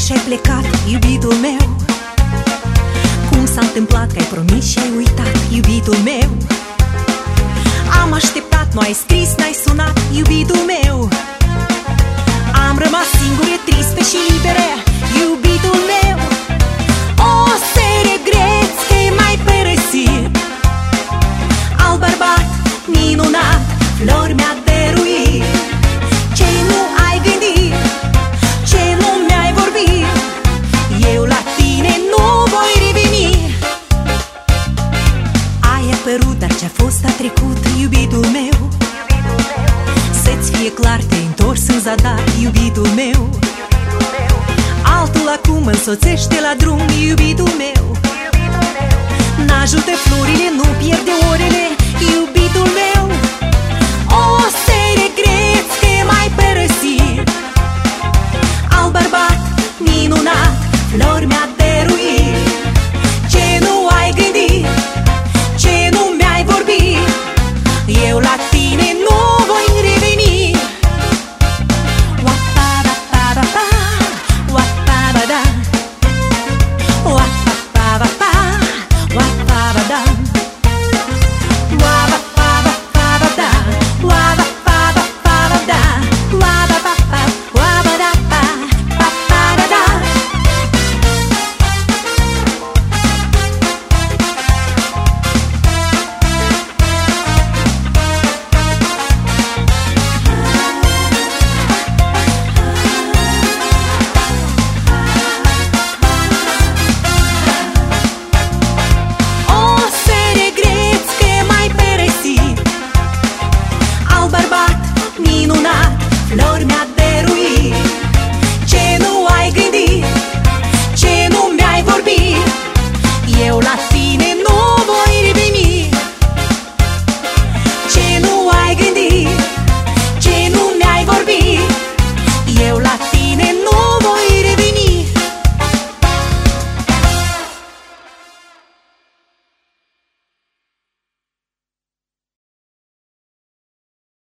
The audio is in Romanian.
și-ai plecat, iubitul meu? Cum s-a întâmplat că ai promis și ai uitat, iubitul meu? Am așteptat, nu ai scris, n-ai sunat, iubitul meu. Am rămas singure, triste și libere, iubitul meu. O să regreți că m-ai părăsit. Al bărbat minunat, flori mi-a dăruit. Ce nu ai gândit, ce nu mi-ai vorbit, eu la tine nu voi reveni. Ai apărut, dar ce-a fost a trecut, iubitul meu. Să-ți fie clar, te-ai întors în zadar, iubitul meu. Altul acum însoțește la drum, iubitul meu. N-ajută florile, nu pierde orele, iubitul meu.